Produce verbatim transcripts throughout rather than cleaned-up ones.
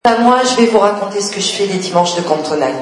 À moi, je vais vous raconter ce que je fais les dimanches de cantonal.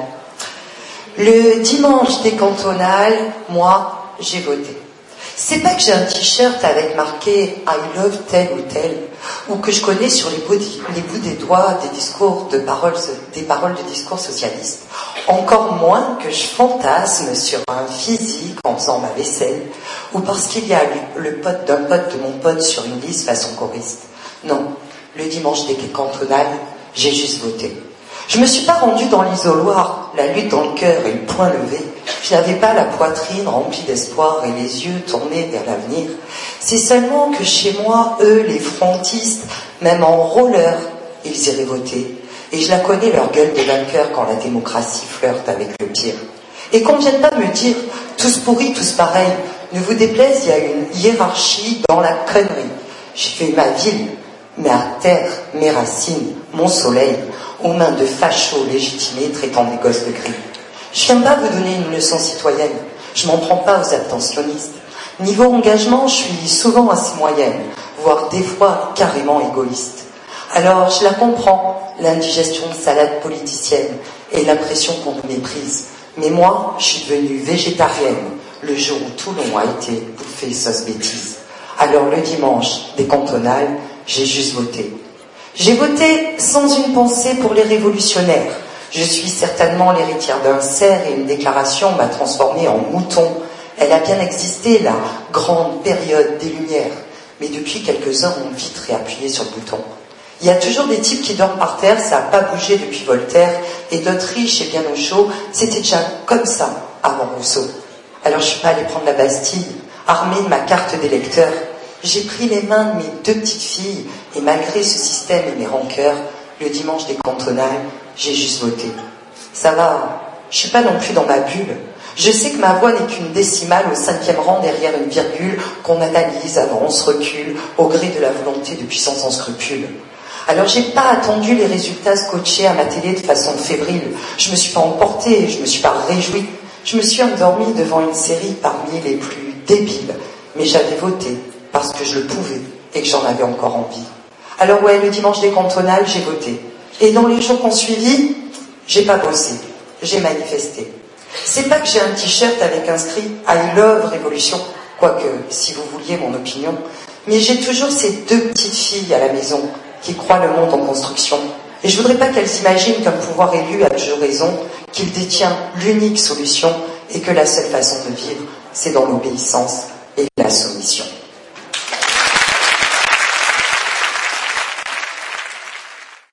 Le dimanche des cantonales, moi, j'ai voté. C'est pas que j'ai un t-shirt avec marqué I love tel ou tel, ou que je connais sur les bouts, les bouts des doigts des discours de paroles, des paroles de discours socialistes. Encore moins que je fantasme sur un physique en faisant ma vaisselle, ou parce qu'il y a le pote d'un pote de mon pote sur une liste façon choriste. Non, le dimanche des cantonales, j'ai juste voté. Je me suis pas rendue dans l'isoloir, la lutte dans le cœur et le poing levé. Je n'avais pas la poitrine remplie d'espoir et les yeux tournés vers l'avenir. C'est seulement que chez moi, eux, les frontistes, même en roller, ils iraient voter. Et je la connais, leur gueule de vainqueur quand la démocratie flirte avec le pire. Et qu'on ne vienne pas me dire, tous pourris, tous pareils, ne vous déplaise, il y a une hiérarchie dans la connerie. J'ai fait ma ville, ma terre, mes racines, mon soleil, aux mains de fachos légitimés traitant des gosses de gris. Je viens pas vous donner une leçon citoyenne, je m'en prends pas aux abstentionnistes. Niveau engagement, je suis souvent assez moyenne, voire des fois carrément égoïste. Alors je la comprends, l'indigestion de salade politicienne et l'impression qu'on nous méprise. Mais moi, je suis devenue végétarienne le jour où Toulon a été bouffé sauce bêtise. Alors le dimanche des cantonales, j'ai juste voté. J'ai voté sans une pensée pour les révolutionnaires. Je suis certainement l'héritière d'un cerf et une déclaration m'a transformée en mouton. Elle a bien existé, la grande période des Lumières. Mais depuis quelques heures, on vite réappuyé sur le bouton. Il y a toujours des types qui dorment par terre, ça n'a pas bougé depuis Voltaire, et d'autres riches et bien au chaud, c'était déjà comme ça avant Rousseau. Alors je suis pas allée prendre la Bastille, armée de ma carte d'électeur. J'ai pris les mains de mes deux petites filles, et malgré ce système et mes rancœurs, le dimanche des cantonales, j'ai juste voté. Ça va, je suis pas non plus dans ma bulle. Je sais que ma voix n'est qu'une décimale au cinquième rang derrière une virgule qu'on analyse, avance, recule, au gré de la volonté de puissance sans scrupule. Alors j'ai pas attendu les résultats scotchés à ma télé de façon fébrile. Je me suis pas emportée, je me suis pas réjouie. Je me suis endormie devant une série parmi les plus débiles. Mais j'avais voté parce que je le pouvais et que j'en avais encore envie. Alors ouais, le dimanche des cantonales, j'ai voté. Et dans les jours qu'on suivi, j'ai pas bossé, j'ai manifesté. C'est pas que j'ai un t-shirt avec inscrit I love révolution, quoique si vous vouliez mon opinion, mais j'ai toujours ces deux petites filles à la maison qui croient le monde en construction. Et je voudrais pas qu'elles s'imaginent qu'un pouvoir élu a toujours raison, qu'il détient l'unique solution et que la seule façon de vivre, c'est dans l'obéissance et la soumission.